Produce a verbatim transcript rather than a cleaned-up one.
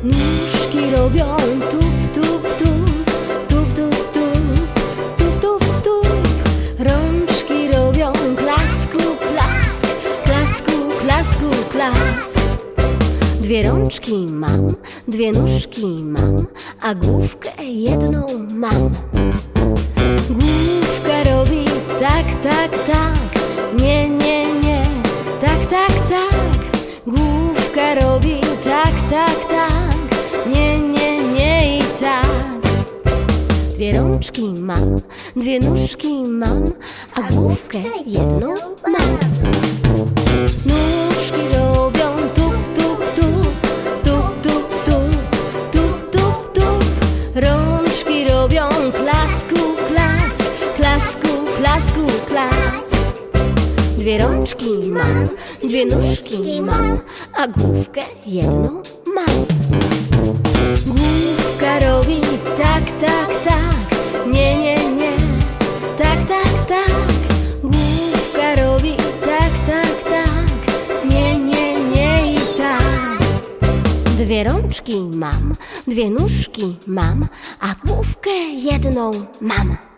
Nóżki robią tup, tup, tup, tup, tup, tup, tup, tup, tup. Rączki robią klasku, klask, klasku, klasku, klask. Dwie rączki mam, dwie nóżki mam, a główkę jedną mam. Główka robi tak, tak, tak, nie, nie, nie, tak, tak, tak. Główka robi tak, tak, tak, nie, nie, nie i tak. Dwie rączki mam, dwie nóżki mam, a główkę jedną mam. Nóżki robią tup, tup, tup, tup, tup, tup, tup, tup, tup. Rączki robią klasku, klask, klasku, klasku, klask. Dwie rączki mam, dwie nóżki mam, a główkę jedną mam. Główka robi tak, tak, tak, nie, nie, nie, tak, tak, tak. Główka robi tak, tak, tak, nie, nie, nie i tak. Dwie rączki mam, dwie nóżki mam, a główkę jedną mam.